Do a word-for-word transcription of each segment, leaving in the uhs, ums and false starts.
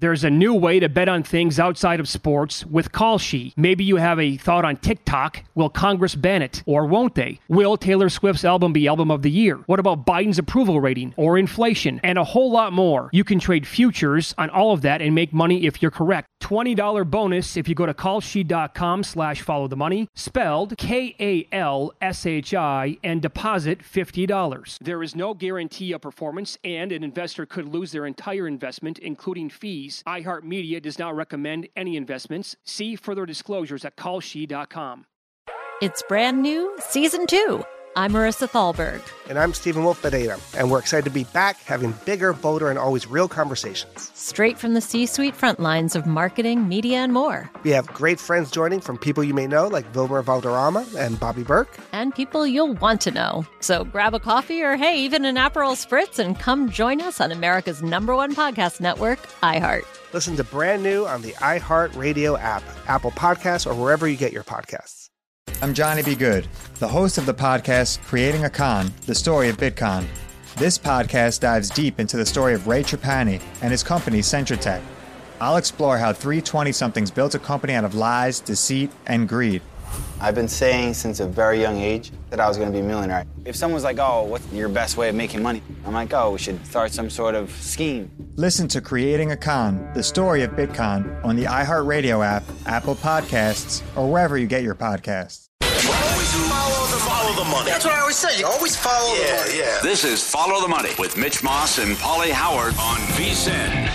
There's a new way to bet on things outside of sports with Kalshi. Maybe you have a thought on TikTok. Will Congress ban it? Or won't they? Will Taylor Swift's album be Album of the Year? What about Biden's approval rating? Or inflation? And a whole lot more. You can trade futures on all of that and make money if you're correct. twenty dollars bonus if you go to kalshi.com slash follow the money, spelled K A L S H I, and deposit fifty dollars. There is no guarantee of performance, and an investor could lose their entire investment, including fees. iHeartMedia does not recommend any investments. See further disclosures at kalshi dot com. It's brand new, season two. I'm Marissa Thalberg. And I'm Stephen Wolf Bedeta, and we're excited to be back having bigger, bolder, and always real conversations. Straight from the C-suite front lines of marketing, media, and more. We have great friends joining from people you may know, like Vilmer Valderrama and Bobby Burke. And people you'll want to know. So grab a coffee or, hey, even an Aperol Spritz and come join us on America's number one podcast network, iHeart. Listen to Brand New on the iHeart Radio app, Apple Podcasts, or wherever you get your podcasts. I'm Johnny B. Good, the host of the podcast Creating a Con, the story of Bitcoin. This podcast dives deep into the story of Ray Trapani and his company, Centratech. I'll explore how three twenty-somethings built a company out of lies, deceit, and greed. I've been saying since a very young age that I was going to be a millionaire. If someone's like, oh, what's your best way of making money? I'm like, oh, we should start some sort of scheme. Listen to Creating a Con, the story of Bitcoin, on the iHeartRadio app, Apple Podcasts, or wherever you get your podcasts. Always follow the, follow the money. That's what I always say. You always follow yeah, the money. Yeah. This is Follow the Money with Mitch Moss and Paulie Howard on V S I N.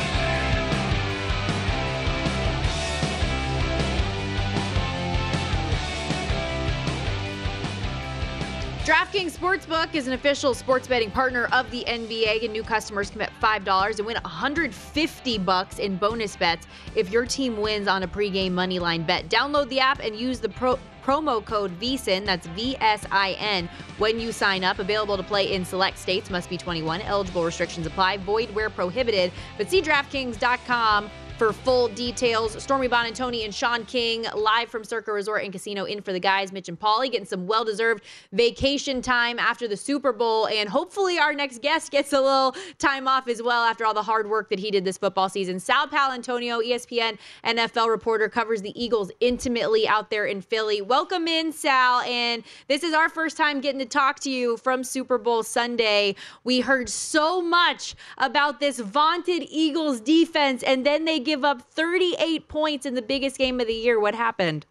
DraftKings Sportsbook is an official sports betting partner of the N B A, and new customers can bet five dollars and win one hundred fifty bucks in bonus bets if your team wins on a pregame moneyline bet. Download the app and use the pro- promo code V S I N, that's V S I N, when you sign up. Available to play in select states, must be twenty-one. Eligible restrictions apply, void where prohibited. But see DraftKings dot com for full details. Stormy Buonantony and Sean King live from Circa Resort and Casino in for the guys, Mitch and Paulie, getting some well-deserved vacation time after the Super Bowl, and hopefully our next guest gets a little time off as well after all the hard work that he did this football season. Sal Paolantonio, E S P N N F L reporter, covers the Eagles intimately out there in Philly. Welcome in, Sal, and this is our first time getting to talk to you from Super Bowl Sunday. We heard so much about this vaunted Eagles defense, and then they give up thirty-eight points in the biggest game of the year. What happened?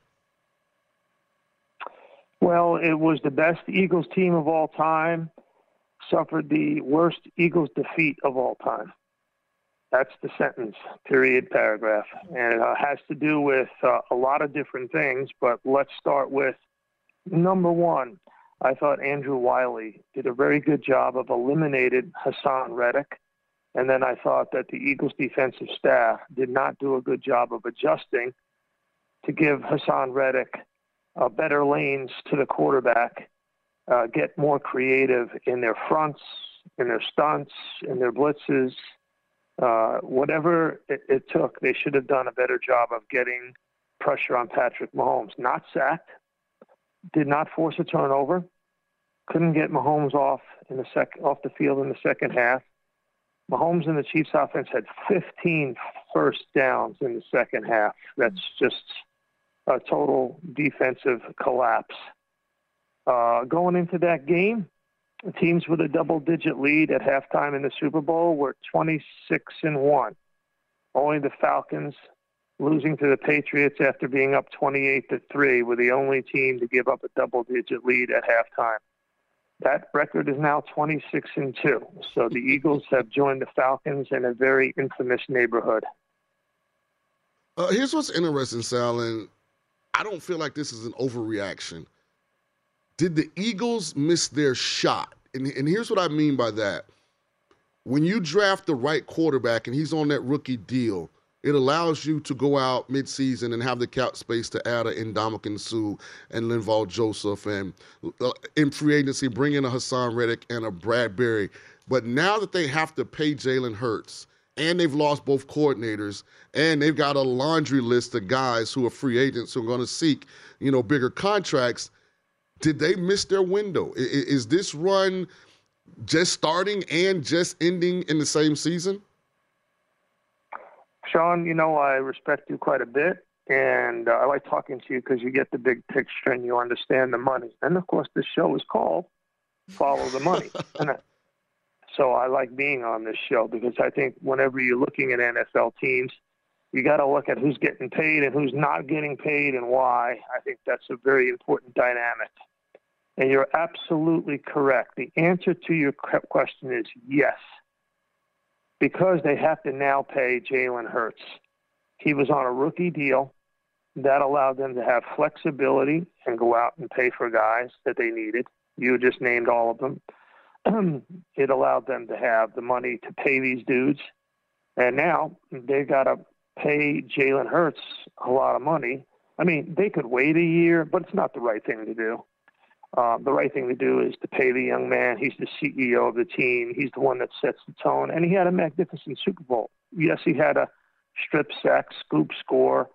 Well, it was the best Eagles team of all time, suffered the worst Eagles defeat of all time. That's the sentence, period, paragraph. And it uh, has to do with uh, a lot of different things, but let's start with number one. I thought Andrew Wiley did a very good job of eliminating Hassan Reddick. And then I thought that the Eagles defensive staff did not do a good job of adjusting to give Hassan Reddick uh, better lanes to the quarterback, uh, get more creative in their fronts, in their stunts, in their blitzes. Uh, whatever it, it took, they should have done a better job of getting pressure on Patrick Mahomes. Not sacked, did not force a turnover, couldn't get Mahomes off in the sec- off the field in the second half. Mahomes and the Chiefs offense had fifteen first downs in the second half. That's just a total defensive collapse. Uh, going into that game, the teams with a double-digit lead at halftime in the Super Bowl were twenty-six and one. Only the Falcons, losing to the Patriots after being up twenty-eight to three, were the only team to give up a double-digit lead at halftime. That record is now twenty-six and two. So the Eagles have joined the Falcons in a very infamous neighborhood. Uh, here's what's interesting, Sal, and I don't feel like this is an overreaction. Did the Eagles miss their shot? And, and here's what I mean by that. When you draft the right quarterback and he's on that rookie deal, it allows you to go out midseason and have the cap space to add an Ndamukong Suh and Linval Joseph, and uh, in free agency bring in a Hassan Reddick and a Bradbury. But now that they have to pay Jalen Hurts, and they've lost both coordinators, and they've got a laundry list of guys who are free agents who are going to seek, you know, bigger contracts, did they miss their window? Is, is this run just starting and just ending in the same season? Sean, you know, I respect you quite a bit, and uh, I like talking to you because you get the big picture and you understand the money. And, of course, this show is called Follow the Money. and I, so I like being on this show because I think whenever you're looking at N F L teams, you got to look at who's getting paid and who's not getting paid and why. I think that's a very important dynamic. And you're absolutely correct. The answer to your question is yes, because they have to now pay Jalen Hurts. He was on a rookie deal. That allowed them to have flexibility and go out and pay for guys that they needed. You just named all of them. It allowed them to have the money to pay these dudes. And now they've got to pay Jalen Hurts a lot of money. I mean, they could wait a year, but it's not the right thing to do. Uh, the right thing to do is to pay the young man. He's the C E O of the team. He's the one that sets the tone. And he had a magnificent Super Bowl. Yes, he had a strip sack, scoop score,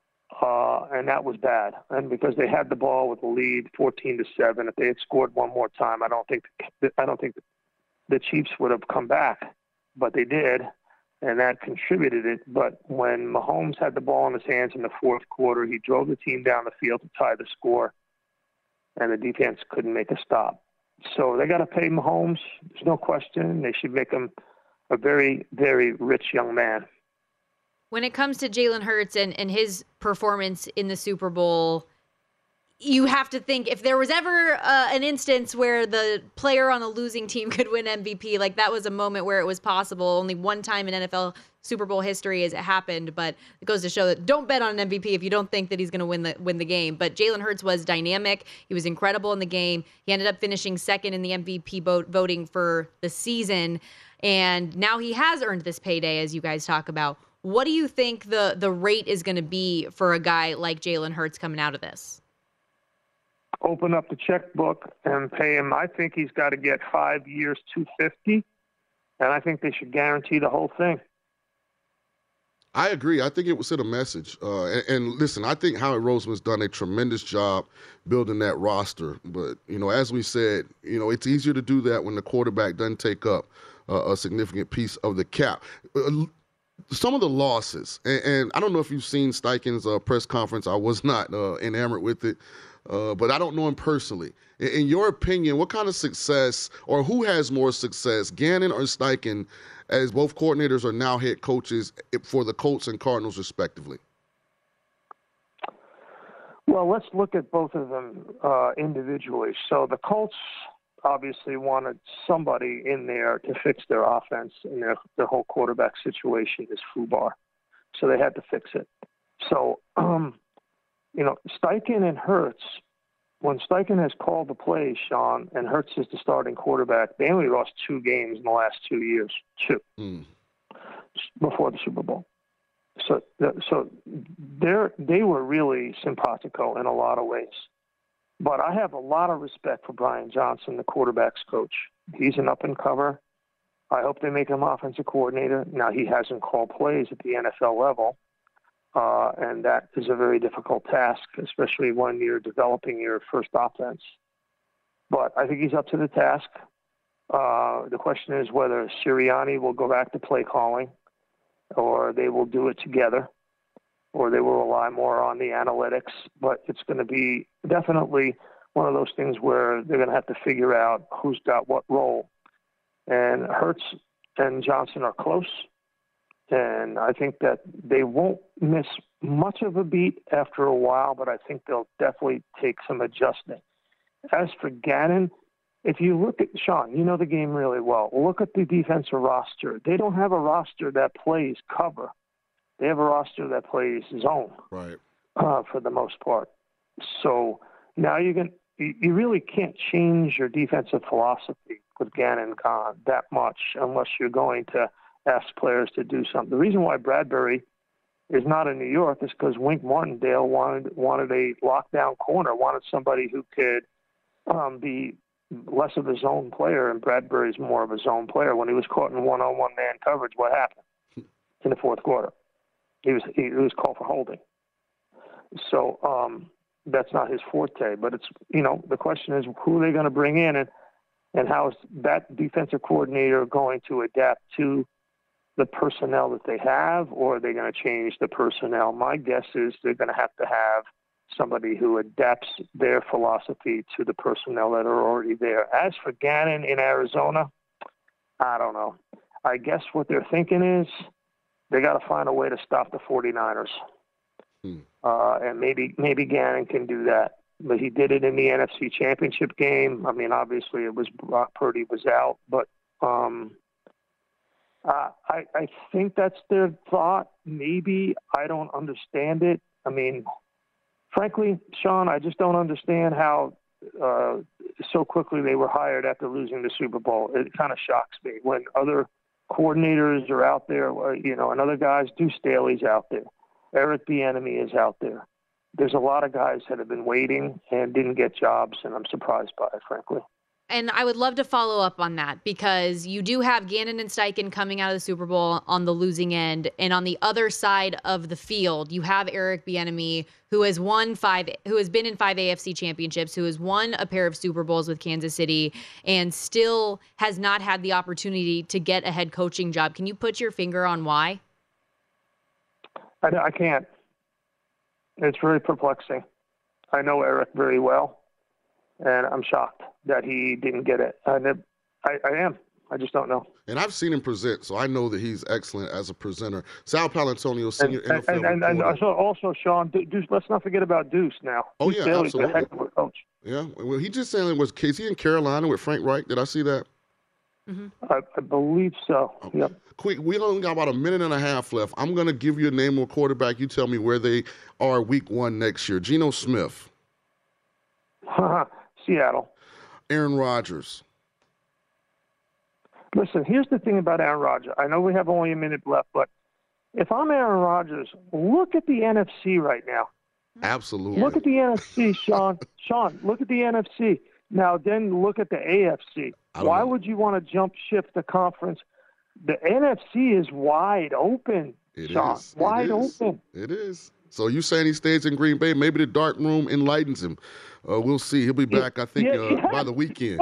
uh, and that was bad. And because they had the ball with the lead, fourteen to seven, if they had scored one more time, I don't think I don't think the Chiefs would have come back, but they did, and that contributed it. But when Mahomes had the ball in his hands in the fourth quarter, he drove the team down the field to tie the score, and the defense couldn't make a stop. So they got to pay Mahomes. There's no question. They should make him a very, very rich young man. When it comes to Jalen Hurts and, and his performance in the Super Bowl, you have to think if there was ever uh, an instance where the player on the losing team could win M V P, like that was a moment where it was possible. Only one time in N F L Super Bowl history has it happened, but it goes to show that don't bet on an M V P if you don't think that he's going to win the win the game. But Jalen Hurts was dynamic. He was incredible in the game. He ended up finishing second in the M V P vote, voting for the season, and now he has earned this payday, as you guys talk about. What do you think the the rate is going to be for a guy like Jalen Hurts coming out of this? Open up the checkbook and pay him. I think he's got to get five years, two hundred fifty dollars, and I think they should guarantee the whole thing. I agree. I think it would send a message. Uh, and, and listen, I think Howard Roseman's done a tremendous job building that roster. But, you know, as we said, you know, it's easier to do that when the quarterback doesn't take up uh, a significant piece of the cap. Uh, some of the losses, and, and I don't know if you've seen Steichen's uh, press conference. I was not uh, enamored with it. Uh, but I don't know him personally. In, in your opinion, what kind of success, or who has more success, Gannon or Steichen, as both coordinators are now head coaches for the Colts and Cardinals, respectively? Well, let's look at both of them uh, individually. So the Colts obviously wanted somebody in there to fix their offense, and their, their whole quarterback situation is FUBAR. So they had to fix it. So, um, you know, Steichen and Hurts, when Steichen has called the plays, Sean, and Hurts is the starting quarterback, they only lost two games in the last two years, two, mm. before the Super Bowl. So, so they're, they were really simpatico in a lot of ways. But I have a lot of respect for Brian Johnson, the quarterback's coach. He's an up-and-comer. I hope they make him offensive coordinator. Now, he hasn't called plays at the N F L level. Uh, and that is a very difficult task, especially when you're developing your first offense. But I think he's up to the task. Uh, the question is whether Sirianni will go back to play calling, or they will do it together, or they will rely more on the analytics. But it's going to be definitely one of those things where they're going to have to figure out who's got what role. And Hurts and Johnson are close. And I think that they won't miss much of a beat after a while, but I think they'll definitely take some adjusting. As for Gannon, if you look at Sean, you know the game really well. Look at the defensive roster. They don't have a roster that plays cover. They have a roster that plays zone, right? Uh, for the most part. So now you can you really can't change your defensive philosophy with Gannon gone that much unless you're going to ask players to do something. The reason why Bradbury is not in New York is because Wink Martindale wanted wanted a lockdown corner, wanted somebody who could um, be less of a zone player, and Bradbury's more of a zone player. When he was caught in one-on-one man coverage, what happened in the fourth quarter? He was he, he was called for holding. So um, that's not his forte. But it's you know the question is who are they going to bring in, and and how is that defensive coordinator going to adapt to the personnel that they have, or are they going to change the personnel? My guess is they're going to have to have somebody who adapts their philosophy to the personnel that are already there. As for Gannon in Arizona, I don't know. I guess what they're thinking is they got to find a way to stop the 49ers. Hmm. Uh, and maybe maybe Gannon can do that. But he did it in the N F C Championship game. I mean, obviously it was Brock Purdy was out, but um, uh, I, I think that's their thought. Maybe I don't understand it. I mean, frankly, Sean, I just don't understand how uh, so quickly they were hired after losing the Super Bowl. It kind of shocks me when other coordinators are out there, you know, and other guys. Deuce Staley's out there. Eric Bieniemy is out there. There's a lot of guys that have been waiting and didn't get jobs, and I'm surprised by it, frankly. And I would love to follow up on that because you do have Gannon and Steichen coming out of the Super Bowl on the losing end. And on the other side of the field, you have Eric Bieniemy, who has won five, who has been in five A F C championships, who has won a pair of Super Bowls with Kansas City, and still has not had the opportunity to get a head coaching job. Can you put your finger on why? I, I can't. It's very perplexing. I know Eric very well, and I'm shocked that he didn't get it. And it, I, I am. I just don't know. And I've seen him present, so I know that he's excellent as a presenter. Sal Paolantonio, senior and, N F L and, and, and also, also, Sean, Deuce, let's not forget about Deuce now. Oh, Deuce yeah, Staley's absolutely. a heck of a coach. Yeah, well, he just saying, was is he in Carolina with Frank Reich? Did I see that? Mm-hmm. I, I believe so. Okay. Yep. Quick, we only got about a minute and a half left. I'm going to give you a name of a quarterback. You tell me where they are week one next year. Geno Smith. Seattle. Aaron Rodgers. Listen, here's the thing about Aaron Rodgers. I know we have only a minute left, but if I'm Aaron Rodgers, look at the N F C right now. Absolutely. Look at the N F C, Sean. Sean, look at the N F C. Now, then look at the A F C. Why know. would you want to jump shift the conference? The N F C is wide open, It Sean. is. Wide it is. open. It is. So you saying he stays in Green Bay? Maybe the dark room enlightens him. Uh, we'll see. He'll be back, I think, Yeah, uh, yeah. by the weekend.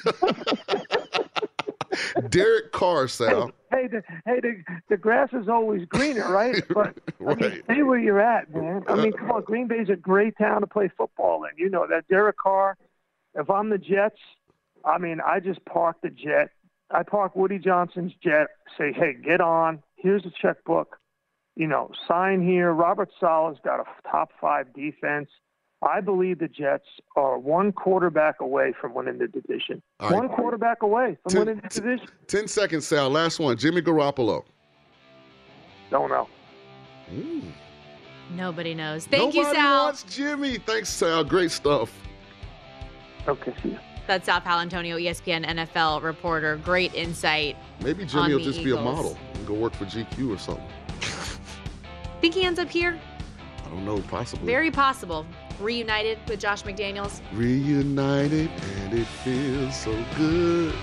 Derek Carr, Sal. Hey, the, hey, the, the grass is always greener, right? But I mean, Right. stay where you're at, man. I mean, come on, Green Bay's a great town to play football in. You know that. Derek Carr, if I'm the Jets, I mean, I just park the jet. I park Woody Johnson's jet, say, hey, get on. Here's a checkbook. You know, sign here. Robert Saleh's got a top five defense. I believe the Jets are one quarterback away from winning the division. All right. One quarterback away from Ten- winning the division. Ten seconds, Sal. Last one. Jimmy Garoppolo. Don't know. Mm. Nobody knows. Thank Nobody you, Sal. wants Jimmy. Thanks, Sal. Great stuff. Okay, see you. That's Sal Paolantonio, E S P N N F L reporter. Great insight. Maybe on Jimmy will the just Eagles. be a model and go work for G Q or something. Think he ends up here? I don't know. Possibly. Very possible. Reunited with Josh McDaniels. Reunited, and it feels so good.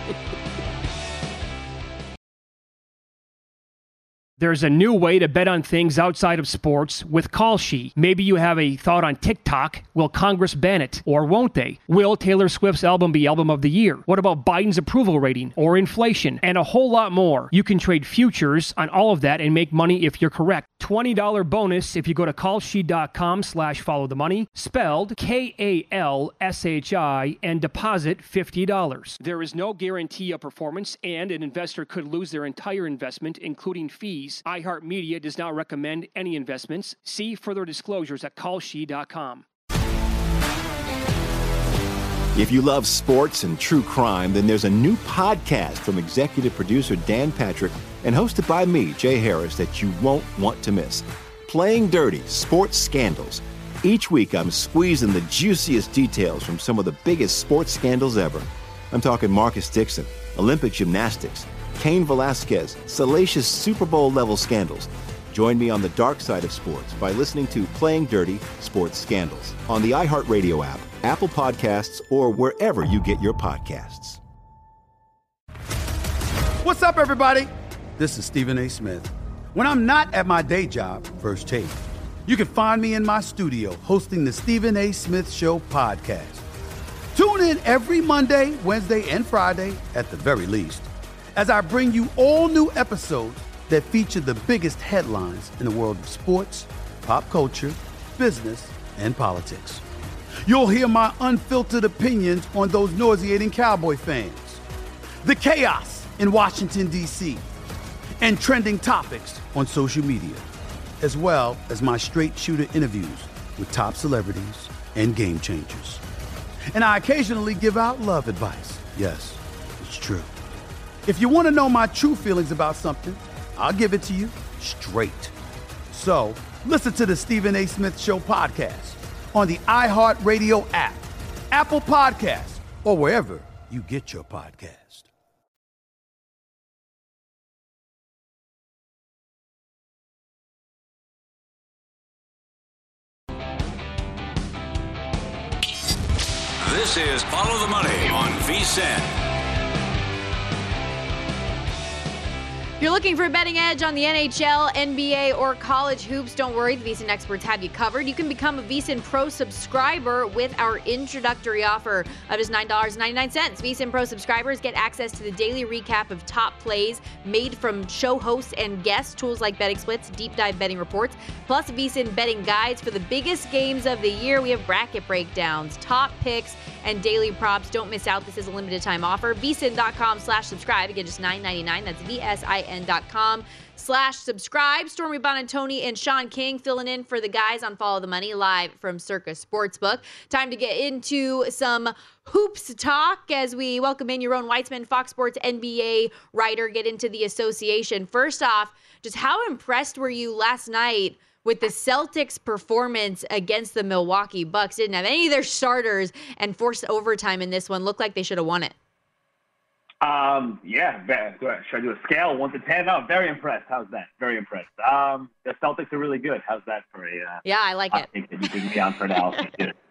There's a new way to bet on things outside of sports with Kalshi. Maybe you have a thought on TikTok. Will Congress ban it? Or won't they? Will Taylor Swift's album be album of the year? What about Biden's approval rating or inflation? And a whole lot more. You can trade futures on all of that and make money if you're correct. twenty dollars bonus if you go to kalshi.com slash follow the money, spelled K A L S H I, and deposit fifty dollars. There is no guarantee of performance, and an investor could lose their entire investment, including fees. iHeartMedia does not recommend any investments. See further disclosures at kalshi dot com. If you love sports and true crime, then there's a new podcast from executive producer Dan Patrick and hosted by me, Jay Harris, that you won't want to miss. Playing Dirty: Sports Scandals. Each week, I'm squeezing the juiciest details from some of the biggest sports scandals ever. I'm talking Marcus Dixon, Olympic gymnastics, Cain Velasquez, salacious Super Bowl-level scandals. Join me on the dark side of sports by listening to Playing Dirty: Sports Scandals on the iHeartRadio app, Apple Podcasts, or wherever you get your podcasts. What's up, everybody? This is Stephen A. Smith. When I'm not at my day job, First Take, you can find me in my studio hosting the Stephen A. Smith Show podcast. Tune in every Monday, Wednesday, and Friday at the very least. as I bring you all new episodes that feature the biggest headlines in the world of sports, pop culture, business, and politics. You'll hear my unfiltered opinions on those nauseating Cowboy fans, the chaos in Washington, D C, and trending topics on social media, as well as my straight shooter interviews with top celebrities and game changers. And I occasionally give out love advice. Yes, it's true. If you want to know my true feelings about something, I'll give it to you straight. So listen to the Stephen A. Smith Show podcast on the iHeartRadio app, Apple Podcasts, or wherever you get your podcast. This is Follow the Money on V S I N. If you're looking for a betting edge on the N H L, N B A, or college hoops, don't worry, the VSiN experts have you covered. You can become a VSiN Pro subscriber with our introductory offer of just nine dollars and ninety-nine cents. VSiN Pro subscribers get access to the daily recap of top plays made from show hosts and guests, tools like betting splits, deep dive betting reports, plus VSiN betting guides for the biggest games of the year. We have bracket breakdowns, top picks, and daily props. Don't miss out. This is a limited time offer. VSiN.com slash subscribe. Again, just nine ninety-nine. That's V-S-I-N dot com slash subscribe. Stormy Bonantoni and Sean King filling in for the guys on Follow the Money live from Circus Sportsbook. Time to get into some hoops talk as we welcome in Yaron Weitzman, Fox Sports N B A writer, get into the association. First off, just how impressed were you last night with the Celtics' performance against the Milwaukee Bucks? Didn't have any of their starters and forced overtime in this one. Looked like they should have won it. Um, yeah, should I do a scale, one to ten? No, very impressed. How's that? Very impressed. Um, the Celtics are really good. How's that for a uh, Yeah, I like it. That you bring me on for analysis.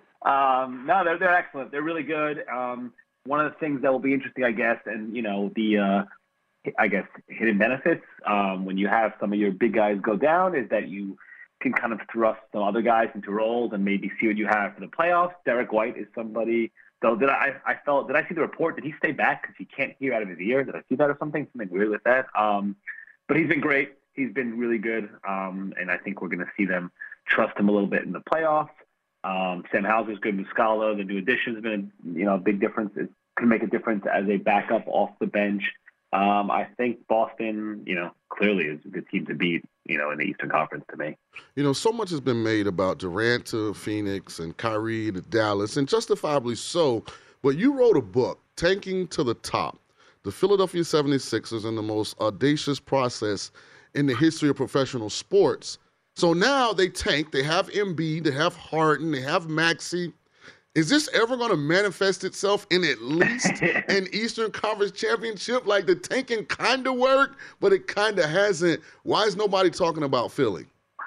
um, no, they're, they're excellent. They're really good. Um, one of the things that will be interesting, I guess, and, you know, the, uh, I guess, hidden benefits um, when you have some of your big guys go down is that you can kind of thrust some other guys into roles and maybe see what you have for the playoffs. Derek White is somebody. So did I? I felt. Did I see the report? Did he stay back because he can't hear out of his ear? Did I see that or something? Something weird with that. Um, but he's been great. He's been really good. Um, and I think we're going to see them trust him a little bit in the playoffs. Um, Sam Hauser's good. Muscala, the new addition, has been you know a big difference. It can make a difference as a backup off the bench. Um, I think Boston, you know, clearly is a good team to beat, you know, in the Eastern Conference to me. You know, so much has been made about Durant to Phoenix and Kyrie to Dallas, and justifiably so. But you wrote a book, Tanking to the Top, the Philadelphia seventy-sixers and the most audacious process in the history of professional sports. So now they tank. They have Embiid, they have Harden, they have Maxey. Is this ever going to manifest itself in at least an Eastern Conference championship? Like the tanking kind of worked, but it kind of hasn't. Why is nobody talking about Philly?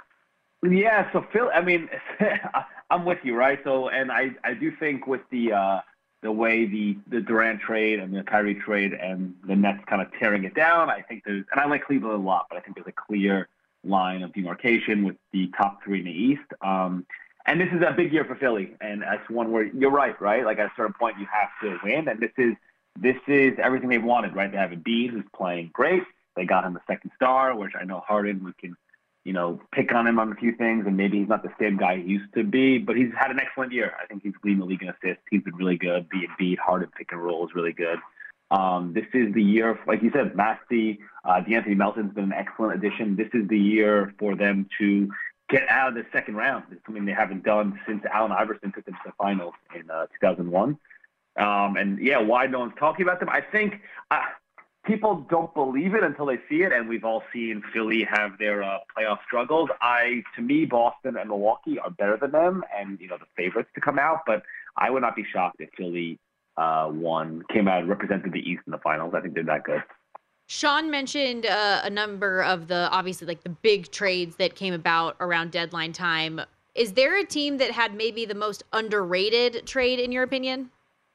Yeah, so Phil, I mean, I'm with you, right? So, and I, I do think with the uh, the way the, the Durant trade and the Kyrie trade and the Nets kind of tearing it down, I think there's, and I like Cleveland a lot, but I think there's a clear line of demarcation with the top three in the East. Um, And this is a big year for Philly, and that's one where you're right, right? Like at a certain point, you have to win, and this is this is everything they've wanted, right? They have Embiid who's playing great. They got him a second star, which I know Harden, we can, you know, pick on him on a few things, and maybe he's not the same guy he used to be, but he's had an excellent year. I think he's leading the league in assists. He's been really good. The Embiid, Harden pick and roll is really good. Um, this is the year, like you said, Maxey, uh, DeAnthony Melton's been an excellent addition. This is the year for them to get out of the second round. It's something they haven't done since Allen Iverson took them to the finals in uh, two thousand one. Um, and, yeah, why no one's talking about them? I think uh, people don't believe it until they see it, and we've all seen Philly have their uh, playoff struggles. I, to me, Boston and Milwaukee are better than them and, you know, the favorites to come out. But I would not be shocked if Philly uh, won, came out and represented the East in the finals. I think they're that good. Sean mentioned uh, a number of the, obviously, like the big trades that came about around deadline time. Is there a team that had maybe the most underrated trade, in your opinion?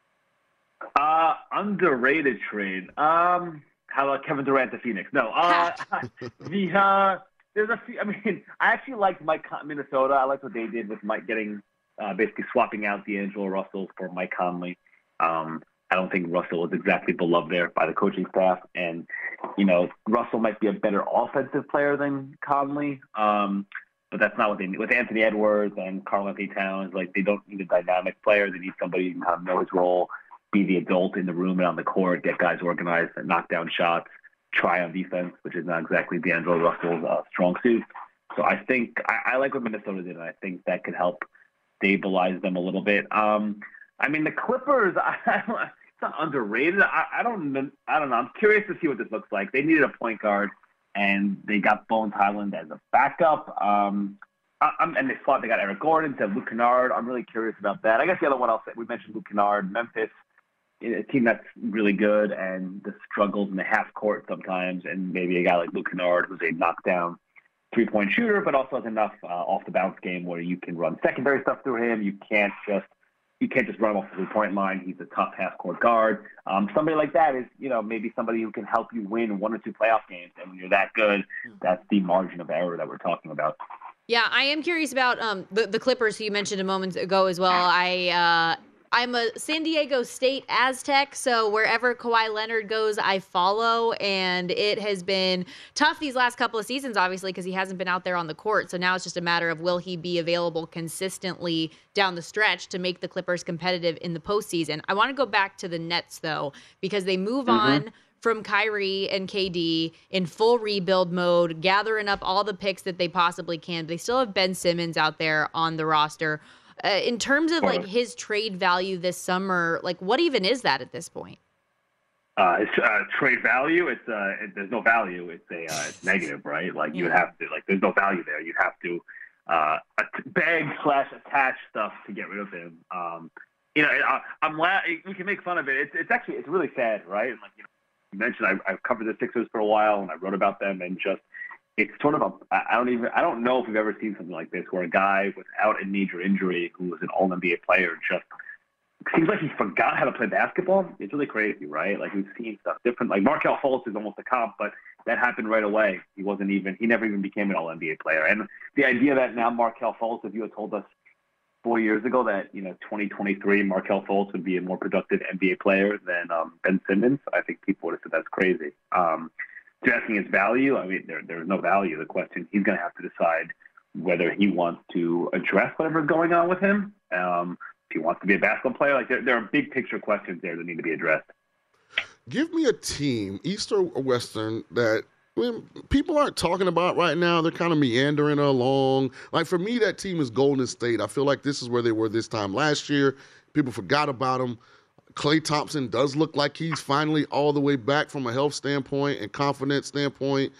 Uh, underrated trade. Um, how about Kevin Durant to Phoenix? No. Uh, the uh, there's a few. I mean, I actually liked Mike Con- Minnesota. I liked what they did with Mike getting uh, basically swapping out D'Angelo Russell for Mike Conley. Um, I don't think Russell is exactly beloved there by the coaching staff. And, you know, Russell might be a better offensive player than Conley, um, but that's not what they need. With Anthony Edwards and Karl-Anthony Towns, like, they don't need a dynamic player. They need somebody who can kind of know his role, be the adult in the room and on the court, get guys organized, and knock down shots, try on defense, which is not exactly D'Angelo Russell's uh, strong suit. So I think I, I like what Minnesota did, and I think that could help stabilize them a little bit. Um, I mean, the Clippers, I, it's not underrated. I, I don't I don't know. I'm curious to see what this looks like. They needed a point guard, and they got Bones Highland as a backup. Um, I, I'm, and they thought they got Eric Gordon, to Luke Kennard. I'm really curious about that. I guess the other one I'll say, we mentioned Luke Kennard, Memphis, a team that's really good and the struggles in the half court sometimes, and maybe a guy like Luke Kennard who's a knockdown three-point shooter, but also has enough uh, off-the-bounce game where you can run secondary stuff through him. You can't just you can't just run him off the three-point line. He's a tough half-court guard. Um, somebody like that is, you know, maybe somebody who can help you win one or two playoff games. And when you're that good, that's the margin of error that we're talking about. Yeah, I am curious about um, the, the Clippers, who you mentioned a moment ago as well. I uh, I'm a San Diego State Aztec, so wherever Kawhi Leonard goes, I follow, and it has been tough these last couple of seasons, obviously, because he hasn't been out there on the court. So now it's just a matter of, will he be available consistently down the stretch to make the Clippers competitive in the postseason? I want to go back to the Nets, though, because they move mm-hmm. on from Kyrie and K D in full rebuild mode, gathering up all the picks that they possibly can. They still have Ben Simmons out there on the roster. Uh, in terms of like his trade value this summer, like what even is that at this point? Uh, it's uh, trade value. It's uh, it, there's no value. It's a uh, it's negative, right? Like you would have to like there's no value there. You'd have to uh, beg slash attach stuff to get rid of him. Um, you know, I, I'm la- we can make fun of it. It's it's actually it's really sad, right? And like you know, you mentioned, I, I've covered the Sixers for a while, and I wrote about them, and just. It's sort of a, I don't even, I don't know if we've ever seen something like this where a guy without a major injury who was an all N B A player just seems like he forgot how to play basketball. It's really crazy, right? Like we've seen stuff different. Like Markelle Fultz is almost a comp, but that happened right away. He wasn't even, he never even became an all N B A player. And the idea that now Markelle Fultz, if you had told us four years ago that, you know, twenty twenty-three Markelle Fultz would be a more productive N B A player than um, Ben Simmons, I think people would have said that's crazy. Um, To asking his value, I mean, there there's no value. The question, he's going to have to decide whether he wants to address whatever's going on with him. Um, if he wants to be a basketball player, like there, there are big picture questions there that need to be addressed. Give me a team, East or Western, that I mean, people aren't talking about right now. They're kind of meandering along. Like for me, that team is Golden State. I feel like this is where they were this time last year. People forgot about them. Klay Thompson does look like he's finally all the way back from a health standpoint and confidence standpoint.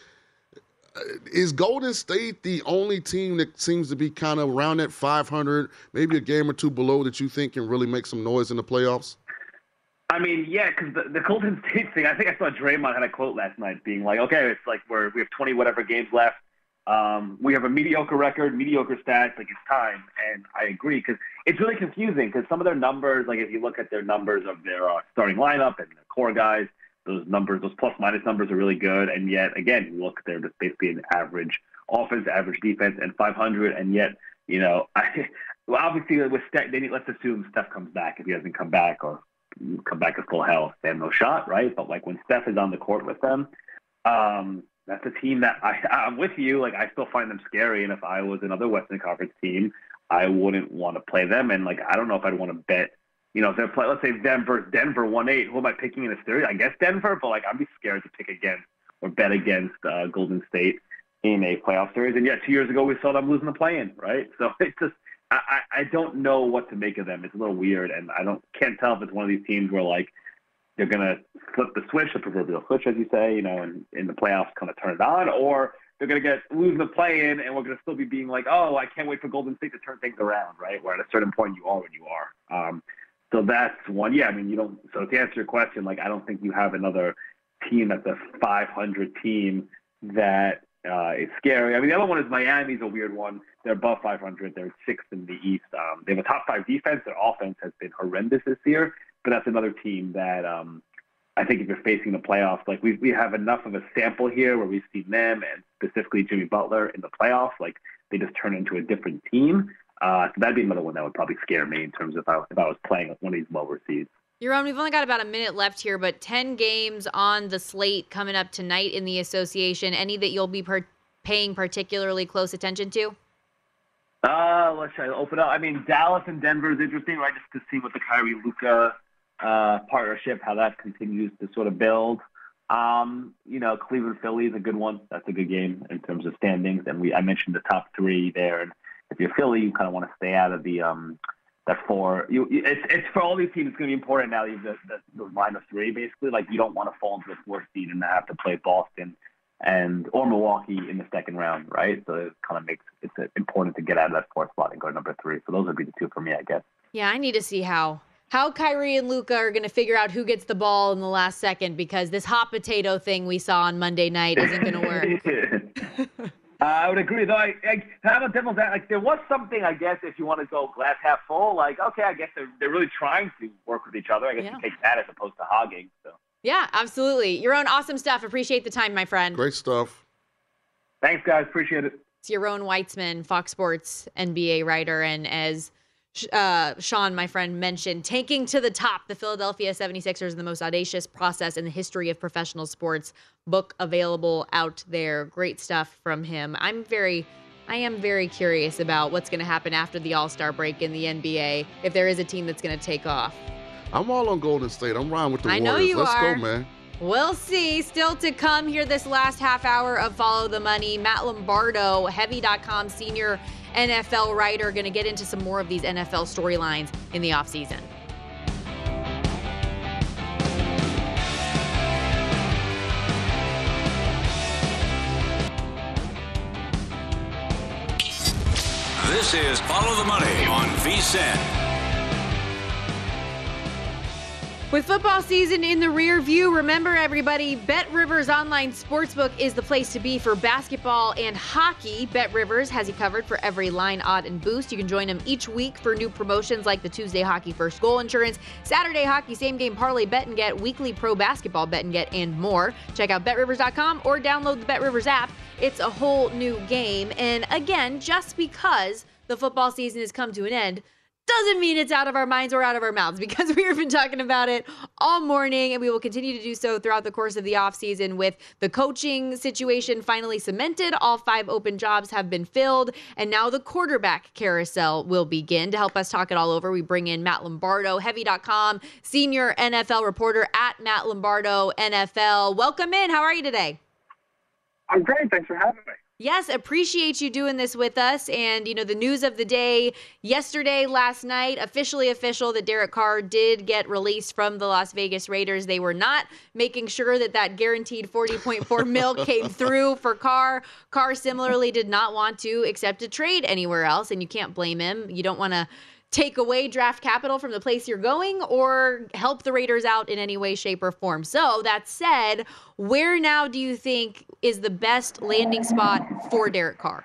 Is Golden State the only team that seems to be kind of around that five hundred, maybe a game or two below, that you think can really make some noise in the playoffs? I mean, yeah, because the, the Golden State thing, I think I saw Draymond had a quote last night being like, okay, it's like we're, we have twenty whatever games left. Um, we have a mediocre record, mediocre stats, like it's time. And I agree, because it's really confusing because some of their numbers, like if you look at their numbers of their uh, starting lineup and the core guys, those numbers, those plus minus numbers are really good. And yet, again, you look, they're just basically an average offense, average defense, and five hundred. And yet, you know, I, well, obviously with Steph, they need, let's assume Steph comes back. If he doesn't come back or come back at full health, they have no shot, right? But like when Steph is on the court with them, um, that's a team that I, I'm with you. Like, I still find them scary. And if I was another Western Conference team, I wouldn't want to play them. And, like, I don't know if I'd want to bet, you know, if they're play, let's say Denver, Denver one eight, who am I picking in a series? I guess Denver, but, like, I'd be scared to pick against or bet against uh, Golden State in a playoff series. And, yet, two years ago, we saw them losing the play-in, right? So it's just, I, I don't know what to make of them. It's a little weird. And I don't can't tell if it's one of these teams where, like, they're going to flip the switch, the proverbial switch, as you say, you know, and in the playoffs kind of turn it on, or they're going to get lose the play-in, and we're going to still be being like, oh, I can't wait for Golden State to turn things around, right? Where at a certain point you are when you are. Um, so that's one. Yeah, I mean, you don't. So to answer your question, like, I don't think you have another team that's a five hundred team that uh, is scary. I mean, the other one is Miami's a weird one. They're above five hundred. They're sixth in the East. Um, they have a top five defense. Their offense has been horrendous this year. But that's another team that um, I think if you're facing the playoffs, like we we have enough of a sample here where we've seen them and specifically Jimmy Butler in the playoffs, like they just turn into a different team. Uh, so that'd be another one that would probably scare me in terms of how, if I was playing with one of these lower seeds. Yaron, we've only got about a minute left here, but ten games on the slate coming up tonight in the association. Any that you'll be per- paying particularly close attention to? Uh, let's try to open up. I mean, Dallas and Denver is interesting, right? Just to see what the Kyrie-Luka uh, partnership, how that continues to sort of build. Um, you know, Cleveland-Philly is a good one. That's a good game in terms of standings. And we I mentioned the top three there. And if you're Philly, you kind of want to stay out of the um, – that four, you, it's it's for all these teams. It's going to be important now. You have the, the, the line of three, basically. Like you don't want to fall into the fourth seed and have to play Boston and or Milwaukee in the second round, right? So it kind of makes it's important to get out of that fourth spot and go to number three. So those would be the two for me, I guess. Yeah, I need to see how how Kyrie and Luka are going to figure out who gets the ball in the last second, because this hot potato thing we saw on Monday night isn't going to work. Uh, I would agree, though. I, I have a devil's advocate. Like there was something, I guess, if you want to go glass half full. Like, okay, I guess they're they're really trying to work with each other. I guess Yeah. you take that as opposed to hogging. So Yeah, absolutely. Yaron, awesome stuff. Appreciate the time, my friend. Great stuff. Thanks, guys. Appreciate it. It's Yaron Weitzman, Fox Sports N B A writer, and as uh, Sean, my friend, mentioned, taking to the top the Philadelphia seventy-sixers, the most audacious process in the history of professional sports. Book available out there. Great stuff from him. I'm very, I am very curious about what's going to happen after the All-Star break in the N B A, if there is a team that's going to take off. I'm all on Golden State. I'm riding with the I Warriors. know you Let's are. go, man. We'll see. Still to come here this last half hour of Follow the Money. Matt Lombardo, Heavy dot com senior N F L writer, going to get into some more of these N F L storylines in the offseason. This is Follow the Money on V S I N. With football season in the rear view, remember everybody, BetRivers Online Sportsbook is the place to be for basketball and hockey. BetRivers has you covered for every line, odd, and boost. You can join them each week for new promotions like the Tuesday Hockey First Goal Insurance, Saturday Hockey Same Game Parlay Bet and Get, weekly pro basketball Bet and Get, and more. Check out Bet Rivers dot com or download the BetRivers app. It's a whole new game. And again, just because the football season has come to an end doesn't mean it's out of our minds or out of our mouths, because we have been talking about it all morning, and we will continue to do so throughout the course of the offseason with the coaching situation finally cemented. All five open jobs have been filled, and now the quarterback carousel will begin. To help us talk it all over, we bring in Matt Lombardo, Heavy dot com senior N F L reporter at Matt Lombardo N F L. Welcome in. How are you today? I'm great. Thanks for having me. Yes, appreciate you doing this with us. And, you know, the news of the day yesterday, last night, officially official that Derek Carr did get released from the Las Vegas Raiders. They were not making sure that that guaranteed forty point four mil came through for Carr. Carr similarly did not want to accept a trade anywhere else, and you can't blame him. You don't want to take away draft capital from the place you're going or help the Raiders out in any way, shape, or form. So that said, where now do you think is the best landing spot for Derek Carr?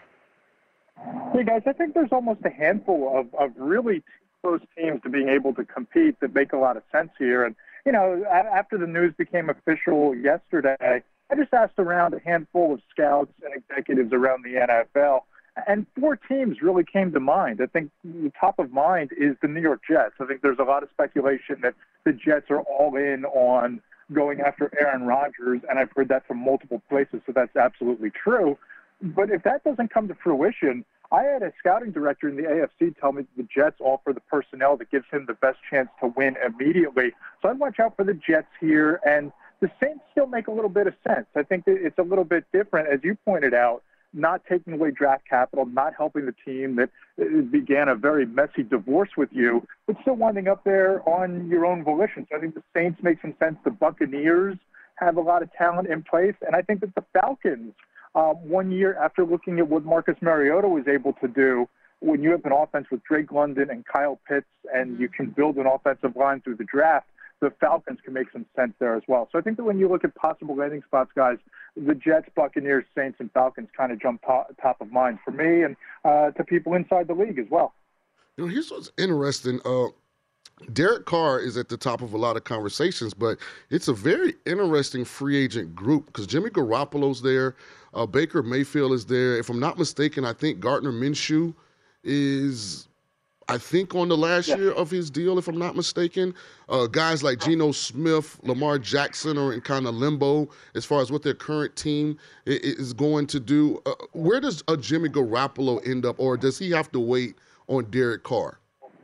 Hey, guys, I think there's almost a handful of, of really close teams to being able to compete that make a lot of sense here. And, you know, after the news became official yesterday, I just asked around a handful of scouts and executives around the N F L, and four teams really came to mind. I think the top of mind is the New York Jets. I think there's a lot of speculation that the Jets are all in on going after Aaron Rodgers, and I've heard that from multiple places, so that's absolutely true. But if that doesn't come to fruition, I had a scouting director in the A F C tell me that the Jets offer the personnel that gives him the best chance to win immediately. So I'd watch out for the Jets here, and the Saints still make a little bit of sense. I think that it's a little bit different, as you pointed out, not taking away draft capital, not helping the team that began a very messy divorce with you, but still winding up there on your own volition. So I think the Saints make some sense. The Buccaneers have a lot of talent in place, and I think that the Falcons, um, one year after looking at what Marcus Mariota was able to do, when you have an offense with Drake London and Kyle Pitts, and you can build an offensive line through the draft, the Falcons can make some sense there as well. So I think that when you look at possible landing spots, guys, the Jets, Buccaneers, Saints, and Falcons kind of jump top, top of mind for me and uh, to people inside the league as well. You know, here's what's interesting. Uh, Derek Carr is at the top of a lot of conversations, but it's a very interesting free agent group because Jimmy Garoppolo's there, uh, Baker Mayfield is there. If I'm not mistaken, I think Gardner Minshew is I think, on the last yeah. year of his deal, if I'm not mistaken. Uh, guys like Geno Smith, Lamar Jackson are in kind of limbo as far as what their current team is going to do. Uh, where does a Jimmy Garoppolo end up, or does he have to wait on Derek Carr?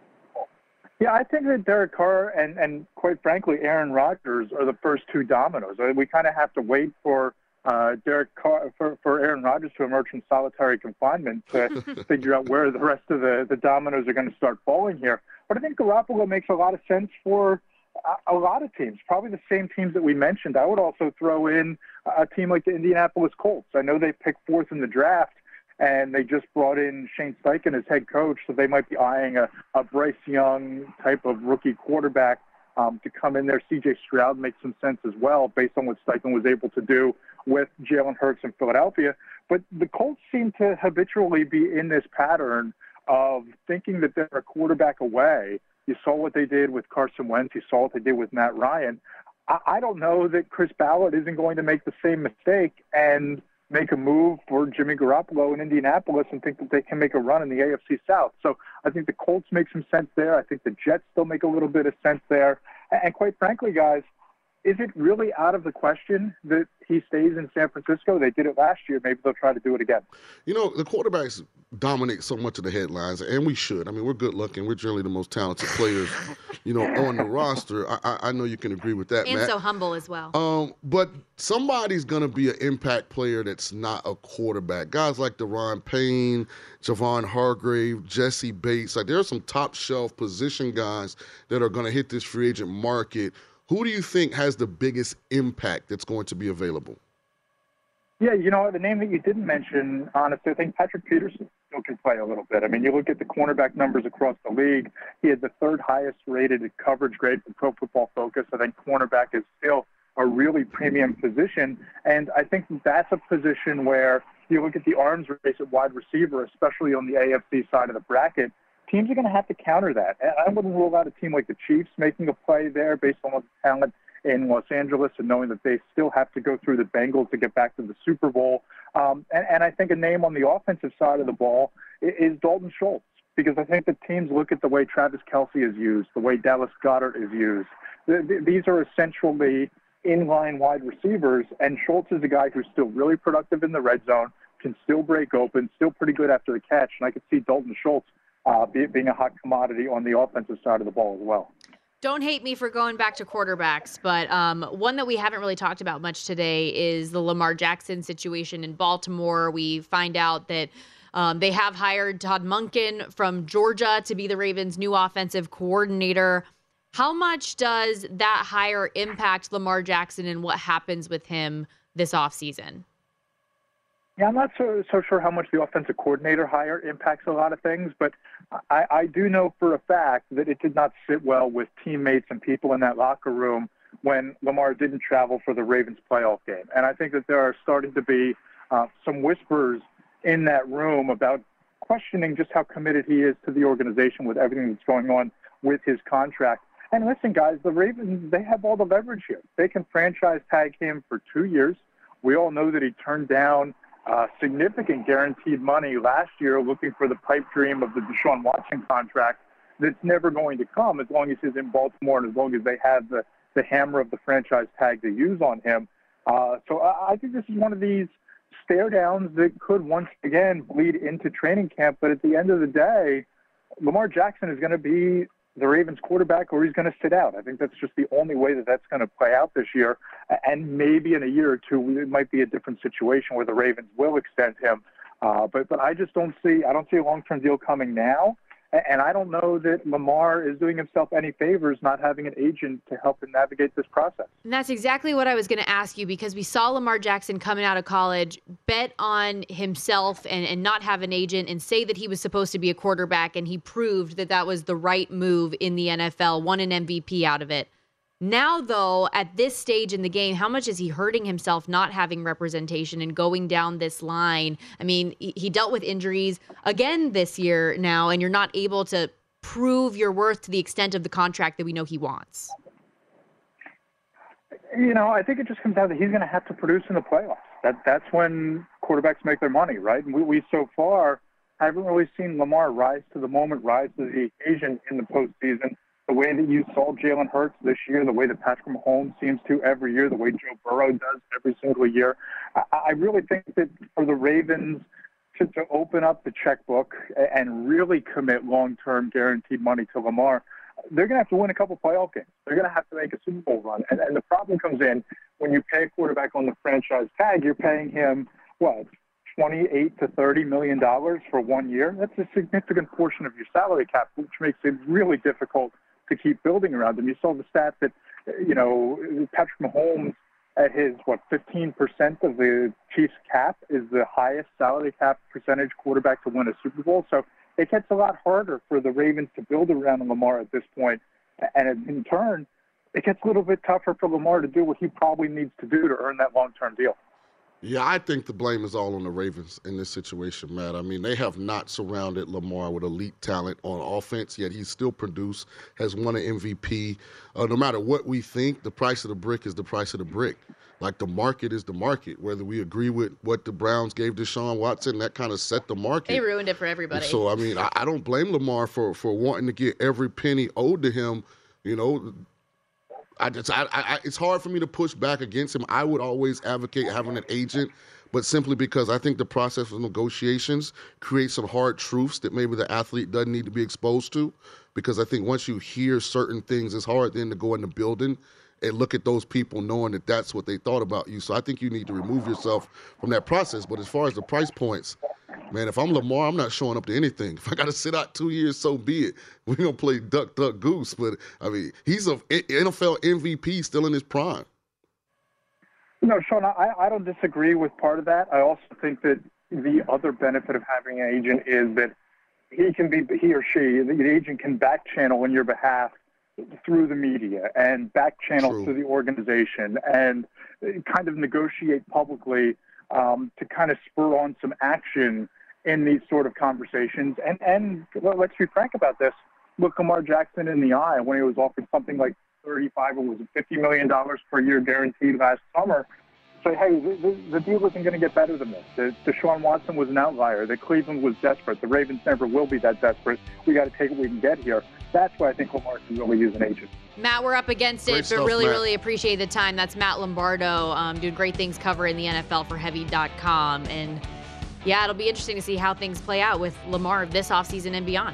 Yeah, I think that Derek Carr and, and quite frankly, Aaron Rodgers are the first two dominoes. I mean, we kind of have to wait for uh, Derek Carr, for, for Aaron Rodgers to emerge from solitary confinement to figure out where the rest of the, the dominoes are going to start falling here. But I think Garoppolo makes a lot of sense for a, a lot of teams, probably the same teams that we mentioned. I would also throw in a team like the Indianapolis Colts. I know they picked fourth in the draft, and they just brought in Shane Steichen as head coach, so they might be eyeing a, a Bryce Young type of rookie quarterback um, to come in there. C J Stroud makes some sense as well, based on what Steichen was able to do with Jalen Hurts in Philadelphia. But the Colts seem to habitually be in this pattern of thinking that they're a quarterback away. You saw what they did with Carson Wentz. You saw what they did with Matt Ryan. I, I don't know that Chris Ballard isn't going to make the same mistake and make a move for Jimmy Garoppolo in Indianapolis and think that they can make a run in the A F C South. So I think the Colts make some sense there. I think the Jets still make a little bit of sense there. And quite frankly, guys, is it really out of the question that he stays in San Francisco? They did it last year. Maybe they'll try to do it again. You know, the quarterbacks dominate so much of the headlines, and we should. I mean, we're good looking. We're generally the most talented players, you know, on the roster. I, I know you can agree with that, and Matt. so humble as well. Um, but somebody's going to be an impact player that's not a quarterback. Guys like Deron Payne, Javon Hargrave, Jesse Bates. Like, there are some top-shelf position guys that are going to hit this free agent market. Who do you think has the biggest impact that's going to be available? Yeah, you know, the name that you didn't mention, honestly, I think Patrick Peterson still can play a little bit. I mean, you look at the cornerback numbers across the league. He had the third highest rated coverage grade for Pro Football Focus. I think cornerback is still a really premium position. And I think that's a position where you look at the arms race at wide receiver, especially on the A F C side of the bracket, teams are going to have to counter that. And I wouldn't rule out a team like the Chiefs making a play there based on the talent in Los Angeles and knowing that they still have to go through the Bengals to get back to the Super Bowl. Um, and, and I think a name on the offensive side of the ball is Dalton Schultz, because I think the teams look at the way Travis Kelce is used, the way Dallas Goedert is used. The, the, these are essentially inline wide receivers, and Schultz is a guy who's still really productive in the red zone, can still break open, still pretty good after the catch. And I could see Dalton Schultz uh, be, being a hot commodity on the offensive side of the ball as well. Don't hate me for going back to quarterbacks, but um, one that we haven't really talked about much today is the Lamar Jackson situation in Baltimore. We find out that um, they have hired Todd Monken from Georgia to be the Ravens' new offensive coordinator. How much does that hire impact Lamar Jackson and what happens with him this offseason? Yeah, I'm not so, so sure how much the offensive coordinator hire impacts a lot of things, but I, I do know for a fact that it did not sit well with teammates and people in that locker room when Lamar didn't travel for the Ravens playoff game. And I think that there are starting to be uh, some whispers in that room about questioning just how committed he is to the organization with everything that's going on with his contract. And listen, guys, the Ravens, they have all the leverage here. They can franchise tag him for two years. We all know that he turned down Uh, significant guaranteed money last year looking for the pipe dream of the Deshaun Watson contract that's never going to come as long as he's in Baltimore and as long as they have the, the hammer of the franchise tag to use on him. Uh, so I, I think this is one of these stare downs that could once again bleed into training camp. But at the end of the day, Lamar Jackson is going to be the Ravens quarterback or he's going to sit out. I think that's just the only way that that's going to play out this year. And maybe in a year or two, it might be a different situation where the Ravens will extend him. Uh, but but I just don't see I don't see a long-term deal coming now. And I don't know that Lamar is doing himself any favors not having an agent to help him navigate this process. And that's exactly what I was going to ask you, because we saw Lamar Jackson coming out of college, bet on himself and, and not have an agent and say that he was supposed to be a quarterback, and he proved that that was the right move in the N F L, won an M V P out of it. Now, though, at this stage in the game, how much is he hurting himself not having representation and going down this line? I mean, he dealt with injuries again this year now, and you're not able to prove your worth to the extent of the contract that we know he wants. You know, I think it just comes down to he's going to have to produce in the playoffs. That That's when quarterbacks make their money, right? And we, we so far haven't really seen Lamar rise to the moment, rise to the occasion in the postseason. The way that you saw Jalen Hurts this year, the way that Patrick Mahomes seems to every year, the way Joe Burrow does every single year. I, I really think that for the Ravens to, to open up the checkbook and really commit long-term guaranteed money to Lamar, they're going to have to win a couple playoff games. They're going to have to make a Super Bowl run. And, and the problem comes in when you pay a quarterback on the franchise tag, you're paying him, what, twenty-eight to thirty million dollars for one year? That's a significant portion of your salary cap, which makes it really difficult to keep building around him. You saw the stat that, you know, Patrick Mahomes at his, what, fifteen percent of the Chiefs cap is the highest salary cap percentage quarterback to win a Super Bowl. So it gets a lot harder for the Ravens to build around Lamar at this point. And in turn, it gets a little bit tougher for Lamar to do what he probably needs to do to earn that long-term deal. Yeah, I think the blame is all on the Ravens in this situation, Matt. I mean, they have not surrounded Lamar with elite talent on offense, yet he's still produced, has won an M V P. Uh, no matter what we think, the price of the brick is the price of the brick. Like, the market is the market. Whether we agree with what the Browns gave Deshaun Watson, that kind of set the market. They ruined it for everybody. So, I mean, I, I don't blame Lamar for, for wanting to get every penny owed to him, you know. I just, I, I, it's hard for me to push back against him. I would always advocate having an agent, but simply because I think the process of negotiations creates some hard truths that maybe the athlete doesn't need to be exposed to. Because I think once you hear certain things, it's hard then to go in the building and look at those people knowing that that's what they thought about you. So I think you need to remove yourself from that process. But as far as the price points, man, if I'm Lamar, I'm not showing up to anything. If I got to sit out two years, so be it. We're going to play duck, duck, goose. But, I mean, he's an N F L M V P still in his prime. No, Sean, I, I don't disagree with part of that. I also think that the other benefit of having an agent is that he can be, he or she, the agent can back channel on your behalf through the media and back channel through the organization and kind of negotiate publicly um, to kind of spur on some action in these sort of conversations. And, and well, let's be frank about this. Look Lamar Jackson in the eye when he was offered something like thirty-five or was it fifty million dollars per year guaranteed last summer. Say, hey, the, the, the deal isn't going to get better than this. The, Deshaun Watson was an outlier. The Cleveland was desperate. The Ravens never will be that desperate. We got to take what we can get here. That's why I think Lamar can really use an agent. Matt, we're up against Great it, stuff, but really, Matt. really appreciate the time. That's Matt Lombardo um, doing great things covering the N F L for Heavy dot com. And, yeah, it'll be interesting to see how things play out with Lamar this offseason and beyond.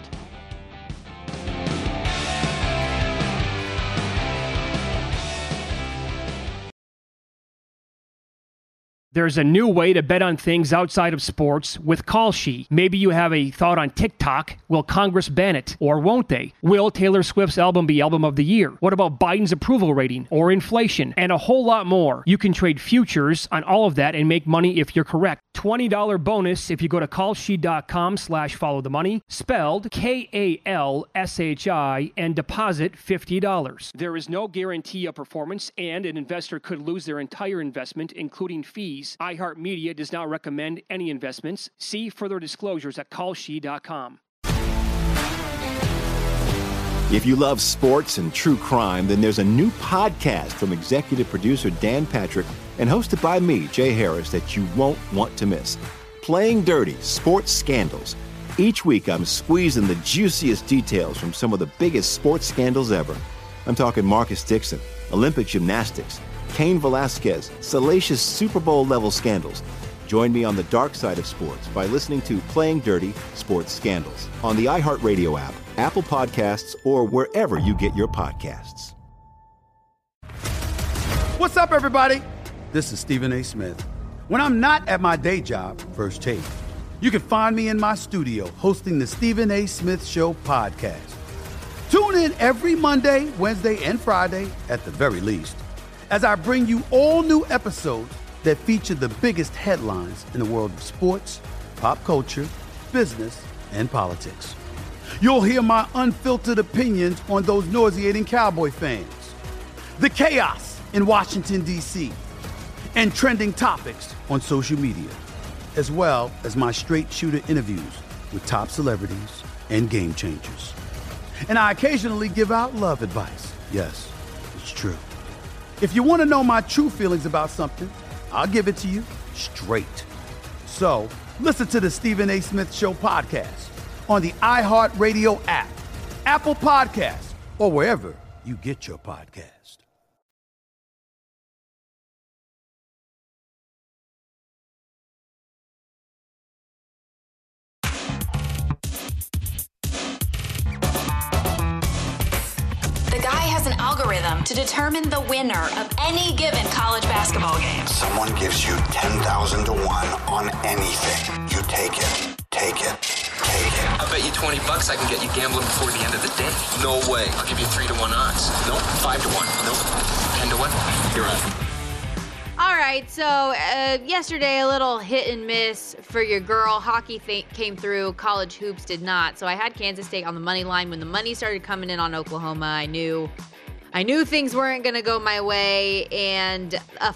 There's a new way to bet on things outside of sports with Kalshi. Maybe you have a thought on TikTok. Will Congress ban it? Or won't they? Will Taylor Swift's album be album of the year? What about Biden's approval rating or inflation? And a whole lot more. You can trade futures on all of that and make money if you're correct. twenty dollars bonus if you go to kalshi.com slash follow the money, spelled K A L S H I, and deposit fifty dollars. There is no guarantee of performance, and an investor could lose their entire investment, including fees. iHeartMedia does not recommend any investments. See further disclosures at kalshi dot com. If you love sports and true crime, then there's a new podcast from executive producer Dan Patrick and hosted by me, Jay Harris, that you won't want to miss. Playing Dirty: Sports Scandals. Each week, I'm squeezing the juiciest details from some of the biggest sports scandals ever. I'm talking Marcus Dixon, Olympic gymnastics, Cain Velasquez, salacious Super Bowl-level scandals. Join me on the dark side of sports by listening to Playing Dirty: Sports Scandals on the iHeartRadio app, Apple Podcasts, or wherever you get your podcasts. What's up, everybody? This is Stephen A. Smith. When I'm not at my day job, First Take, you can find me in my studio hosting the Stephen A. Smith Show podcast. Tune in every Monday, Wednesday, and Friday, at the very least, as I bring you all new episodes that feature the biggest headlines in the world of sports, pop culture, business, and politics. You'll hear my unfiltered opinions on those nauseating Cowboy fans, the chaos in Washington, D C, and trending topics on social media, as well as my straight shooter interviews with top celebrities and game changers. And I occasionally give out love advice. Yes, it's true. If you want to know my true feelings about something, I'll give it to you straight. So Listen to the Stephen A. Smith Show podcast on the iHeartRadio app, Apple Podcasts, or wherever you get your podcast. The guy has an algorithm to determine the winner of any given college basketball game. Someone gives you ten thousand to one on anything. You take it, take it, take it. I bet you twenty bucks I can get you gambling before the end of the day. No way. I'll give you three to one odds. Nope. Five to one. Nope. Ten to one. You're on. All right, so uh, yesterday a little hit and miss for your girl. Hockey th- came through, college hoops did not. So I had Kansas State on the money line. When the money started coming in on Oklahoma, I knew I knew things weren't going to go my way. And a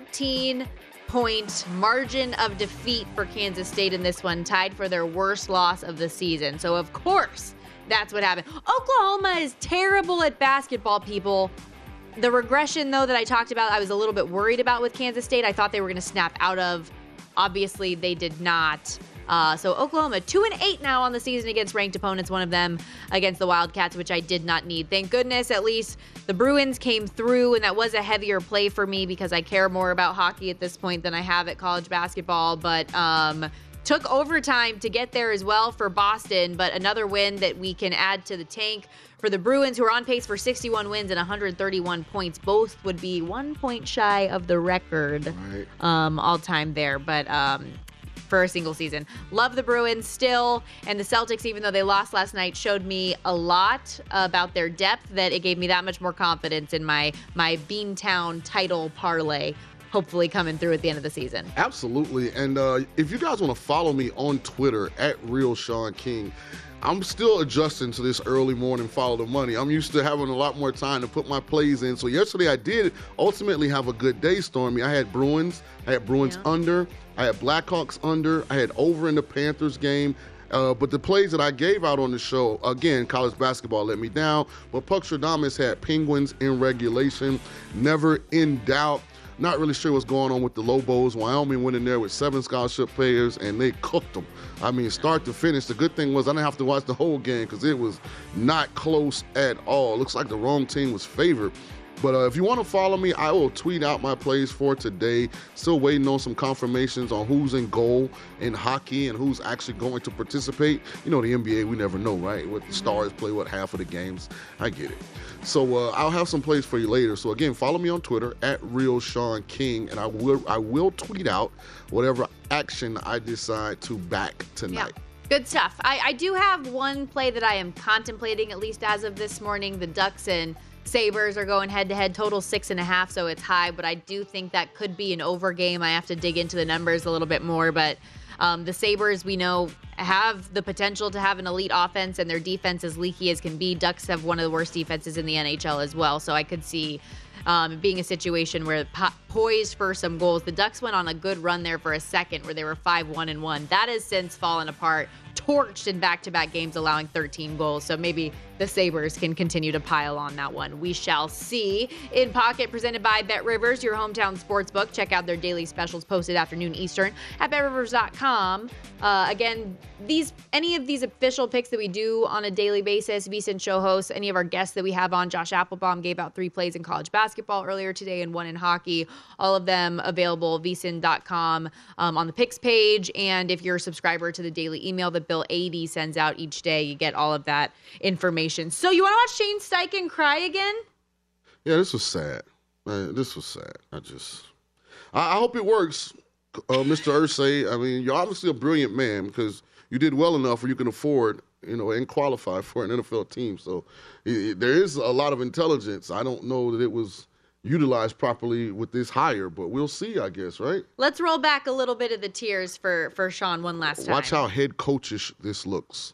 fourteen-point margin of defeat for Kansas State in this one, tied for their worst loss of the season. So, of course, that's what happened. Oklahoma is terrible at basketball, people. The regression, though, that I talked about, I was a little bit worried about with Kansas State. I thought they were going to snap out of. Obviously, they did not. Uh, so Oklahoma, two and eight now on the season against ranked opponents, one of them against the Wildcats, which I did not need. Thank goodness, at least the Bruins came through, and that was a heavier play for me because I care more about hockey at this point than I have at college basketball. But um, took overtime to get there as well for Boston, but another win that we can add to the tank for the Bruins, who are on pace for sixty-one wins and one hundred thirty-one points. Both would be one point shy of the record Right. um, all-time there, but um, for a single season. Love the Bruins still, and the Celtics, even though they lost last night, showed me a lot about their depth, that it gave me that much more confidence in my, my Beantown title parlay, hopefully coming through at the end of the season. Absolutely. And uh, if you guys want to follow me on Twitter, at Real Sean King, I'm still adjusting to this early morning follow the money. I'm used to having a lot more time to put my plays in. So yesterday I did ultimately have a good day, Stormy. I had Bruins. I had Bruins yeah. under. I had Blackhawks under. I had over in the Panthers game. Uh, but the plays that I gave out on the show, again, college basketball let me down. But Puck Stradamus had Penguins in regulation. Never in doubt. Not really sure what's going on with the Lobos. Wyoming went in there with seven scholarship players, and they cooked them. I mean, start to finish. The good thing was I didn't have to watch the whole game because it was not close at all. Looks like the wrong team was favored. But uh, if you want to follow me, I will tweet out my plays for today. Still waiting on some confirmations on who's in goal in hockey and who's actually going to participate. You know, the N B A, we never know, right? What the stars play, what half of the games. I get it. So uh, I'll have some plays for you later. So again, follow me on Twitter at Real Sean King, and I will I will tweet out whatever action I decide to back tonight. Yeah. Good stuff. I, I do have one play that I am contemplating, at least as of this morning. The Ducks and Sabres are going head-to-head, total six and a half, so it's high, but I do think that could be an over game. I have to dig into the numbers a little bit more, but um, the Sabres, we know, have the potential to have an elite offense, and their defense is leaky as can be. Ducks have one of the worst defenses in the N H L as well, so I could see um, being a situation where po- poised for some goals. The Ducks went on a good run there for a second where they were five one and one. That has since fallen apart, torched in back-to-back games, allowing thirteen goals. So maybe the Sabres can continue to pile on that one. We shall see. In Pocket, presented by BetRivers, your hometown sportsbook. Check out their daily specials posted afternoon Eastern at bet rivers dot com. Uh, again, these any of these official picks that we do on a daily basis, VSiN show hosts, any of our guests that we have on, Josh Applebaum gave out three plays in college basketball earlier today and one in hockey. All of them available V S I N dot com um, on the picks page. And if you're a subscriber to the daily email that Bill eighty sends out each day, you get all of that information. So you want to watch Shane Steichen cry again? Yeah, this was sad. Man, this was sad. I just, I, I hope it works, uh, Mister Irsay. I mean, you're obviously a brilliant man because you did well enough where you can afford, you know, and qualify for an N F L team. So it, it, there is a lot of intelligence. I don't know that it was utilized properly with this hire, but we'll see, I guess, right? Let's roll back a little bit of the tears for, for Sean one last time. Watch how head coachish this looks.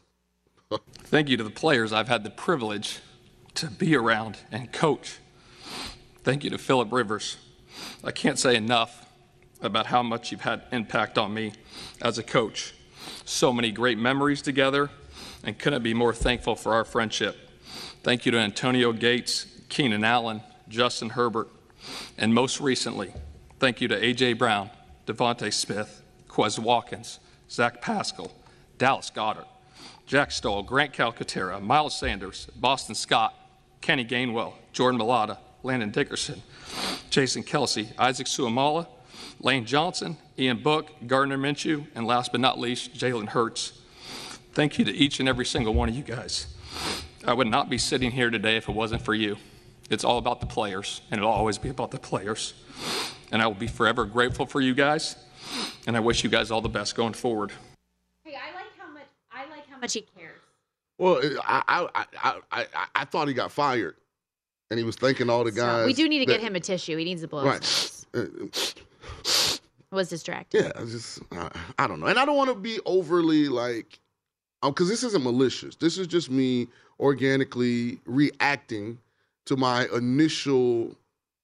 Thank you to the players I've had the privilege to be around and coach. Thank you to Philip Rivers. I can't say enough about how much you've had impact on me as a coach. So many great memories together, and couldn't be more thankful for our friendship. Thank you to Antonio Gates, Keenan Allen, Justin Herbert, and most recently, thank you to A J Brown, Devontae Smith, Quez Watkins, Zach Pascal, Dallas Goddard, Jack Stoll, Grant Calcaterra, Miles Sanders, Boston Scott, Kenny Gainwell, Jordan Mailata, Landon Dickerson, Jason Kelsey, Isaac Suamala, Lane Johnson, Ian Book, Gardner Minshew, and last but not least, Jalen Hurts. Thank you to each and every single one of you guys. I would not be sitting here today if it wasn't for you. It's all about the players, and it'll always be about the players. And I will be forever grateful for you guys, and I wish you guys all the best going forward. Hey, I like how much I like how much he cares. Well, I I I I, I thought he got fired, and he was thanking all the guys. So we do need to that, get him a tissue. He needs to blow right. his nose. Was distracted. Yeah, I just uh, I don't know, and I don't want to be overly like, because um, this isn't malicious. This is just me organically reacting to my initial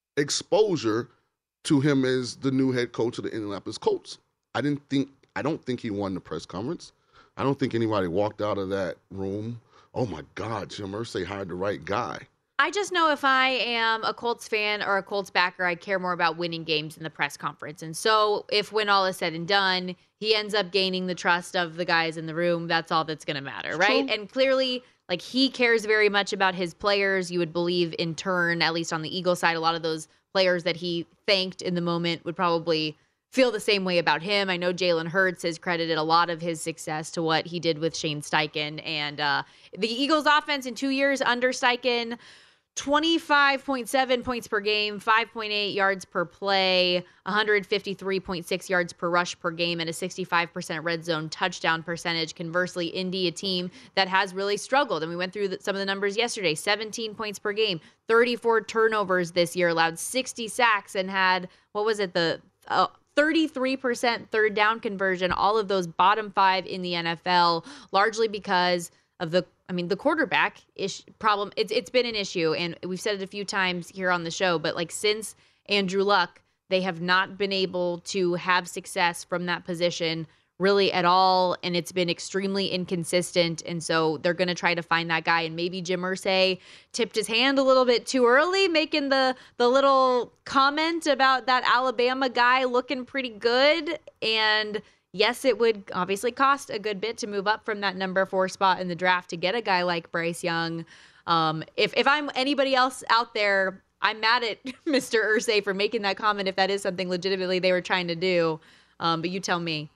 exposure to him as the new head coach of the Indianapolis Colts. I didn't think, I don't think he won the press conference. I don't think anybody walked out of that room, oh my God, Jim Irsay hired the right guy. I just know if I am a Colts fan or a Colts backer, I care more about winning games in the press conference. And so if when all is said and done, he ends up gaining the trust of the guys in the room, that's all that's going to matter, right? True. And clearly, like, he cares very much about his players. You would believe in turn, at least on the Eagles side, a lot of those players that he thanked in the moment would probably feel the same way about him. I know Jalen Hurts has credited a lot of his success to what he did with Shane Steichen. And uh, the Eagles offense in two years under Steichen, twenty-five point seven points per game, five point eight yards per play, one fifty-three point six yards per rush per game, and a sixty-five percent red zone touchdown percentage. Conversely, Indy, a team that has really struggled, and we went through the, some of the numbers yesterday, seventeen points per game, thirty-four turnovers this year, allowed sixty sacks, and had, what was it, the uh, thirty-three percent third down conversion, all of those bottom five in the N F L, largely because of the, I mean, the quarterback ish problem. It's it's been an issue, and we've said it a few times here on the show, but like since Andrew Luck, they have not been able to have success from that position really at all, and it's been extremely inconsistent, and so they're going to try to find that guy, and maybe Jim Irsay tipped his hand a little bit too early, making the, the little comment about that Alabama guy looking pretty good, and yes, it would obviously cost a good bit to move up from that number four spot in the draft to get a guy like Bryce Young. Um, if if I'm anybody else out there, I'm mad at Mister Irsay for making that comment if that is something legitimately they were trying to do. Um, but you tell me.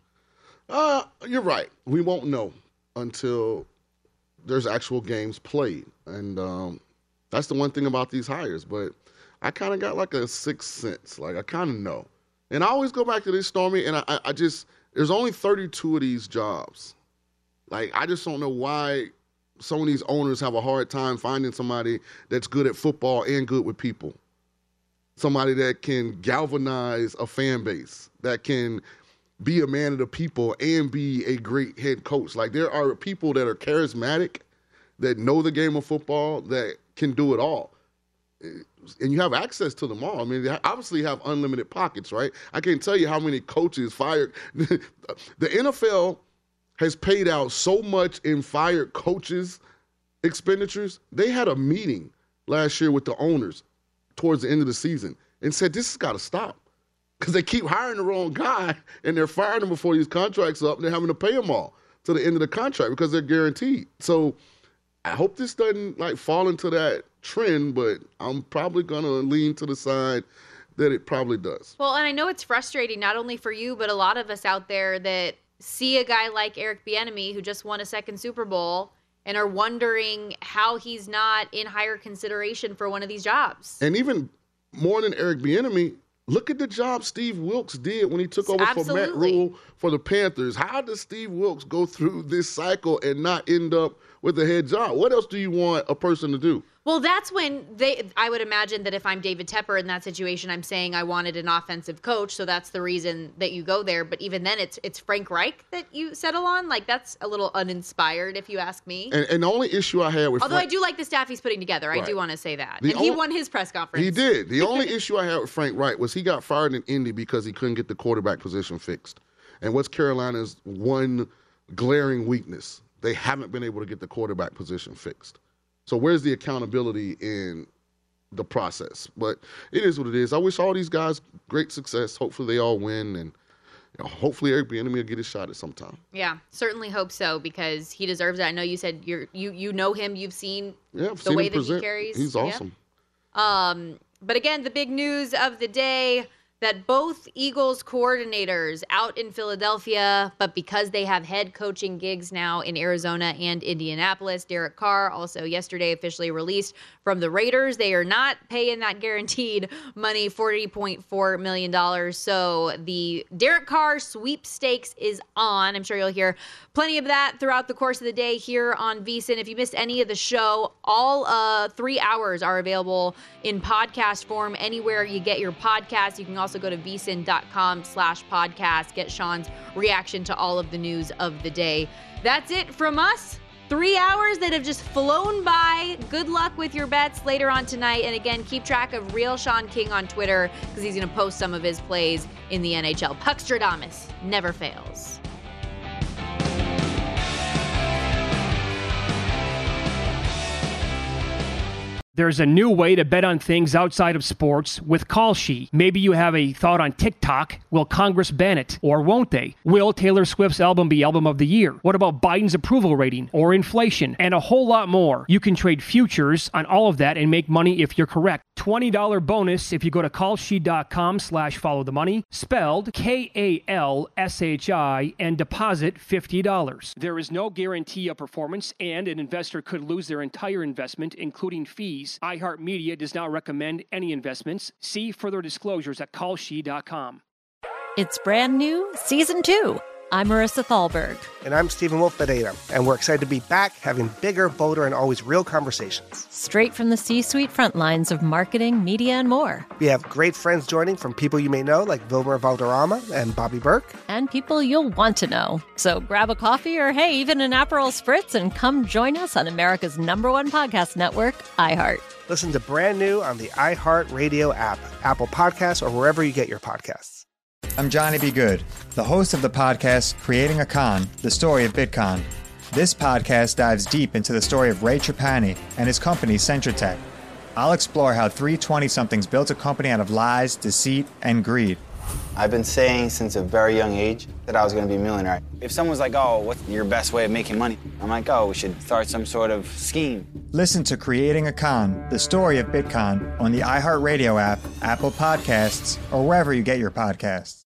Uh, you're right. We won't know until there's actual games played. And um, that's the one thing about these hires. But I kind of got like a sixth sense. Like, I kind of know. And I always go back to this, Stormy, and I, I just – there's only thirty-two of these jobs. Like, I just don't know why some of these owners have a hard time finding somebody that's good at football and good with people. Somebody that can galvanize a fan base, that can be a man of the people and be a great head coach. Like, there are people that are charismatic, that know the game of football, that can do it all. And you have access to them all. I mean, they obviously have unlimited pockets, right? I can't tell you how many coaches fired. The N F L has paid out so much in fired coaches' expenditures. They had a meeting last year with the owners towards the end of the season and said, this has got to stop because they keep hiring the wrong guy and they're firing them before these contracts are up and they're having to pay them all to the end of the contract because they're guaranteed. So I hope this doesn't like fall into that trend, but I'm probably going to lean to the side that it probably does. Well, and I know it's frustrating not only for you, but a lot of us out there that see a guy like Eric Bieniemy who just won a second Super Bowl and are wondering how he's not in higher consideration for one of these jobs. And even more than Eric Bieniemy, look at the job Steve Wilks did when he took over Absolutely. for Matt Rule for the Panthers. How does Steve Wilks go through this cycle and not end up with a head job? What else do you want a person to do? Well, that's when they, I would imagine that if I'm David Tepper in that situation, I'm saying I wanted an offensive coach. So that's the reason that you go there. But even then it's, it's Frank Reich that you settle on. Like, that's a little uninspired if you ask me. And, and the only issue I had with Although Frank, I do like the staff he's putting together. Right. I do want to say that. The and he only, won his press conference. He did. The only issue I had with Frank Reich was he got fired in Indy because he couldn't get the quarterback position fixed. And what's Carolina's one glaring weakness? They haven't been able to get the quarterback position fixed. So where's the accountability in the process? But it is what it is. I wish all these guys great success. Hopefully they all win. And you know, hopefully Eric Bieniemy will get his shot at some time. Yeah, certainly hope so because he deserves it. I know you said you're you you know him, you've seen yeah, I've the seen way him that present. he carries. He's awesome. Yeah. Um, but again, the big news of the day that both Eagles coordinators out in Philadelphia, but because they have head coaching gigs now in Arizona and Indianapolis, Derek Carr also yesterday officially released from the Raiders. They are not paying that guaranteed money, forty point four million dollars. So the Derek Carr sweepstakes is on. I'm sure you'll hear plenty of that throughout the course of the day here on VSiN. If you missed any of the show, all uh, three hours are available in podcast form anywhere you get your podcast. You can also go to vsin.com slash podcast. Get Sean's reaction to all of the news of the day. That's it from us. Three hours that have just flown by. Good luck with your bets later on tonight. And again, keep track of Real Sean King on Twitter because he's going to post some of his plays in the N H L. Puckstradamus never fails. There's a new way to bet on things outside of sports with Kalshi. Maybe you have a thought on TikTok. Will Congress ban it? Or won't they? Will Taylor Swift's album be album of the year? What about Biden's approval rating or inflation? And a whole lot more. You can trade futures on all of that and make money if you're correct. twenty dollars bonus if you go to kalshi.com slash follow the money, spelled K A L S H I, and deposit fifty dollars. There is no guarantee of performance, and an investor could lose their entire investment, including fees. iHeartMedia does not recommend any investments. See further disclosures at kalshi dot com. It's brand new, season two. I'm Marissa Thalberg. And I'm Stephen Wolf Bedeta, and we're excited to be back having bigger, bolder, and always real conversations. Straight from the C-suite front lines of marketing, media, and more. We have great friends joining from people you may know, like Vilmer Valderrama and Bobby Burke. And people you'll want to know. So grab a coffee or, hey, even an Aperol Spritz and come join us on America's number one podcast network, iHeart. Listen to Brand New on the iHeart Radio app, Apple Podcasts, or wherever you get your podcasts. I'm Johnny B. Good, the host of the podcast Creating a Con, the story of Bitcoin. This podcast dives deep into the story of Ray Trapani and his company, CentraTech. I'll explore how three twenty-somethings built a company out of lies, deceit, and greed. I've been saying since a very young age that I was going to be a millionaire. If someone's like, oh, what's your best way of making money? I'm like, oh, we should start some sort of scheme. Listen to Creating a Con, the story of Bitcoin, on the iHeartRadio app, Apple Podcasts, or wherever you get your podcasts.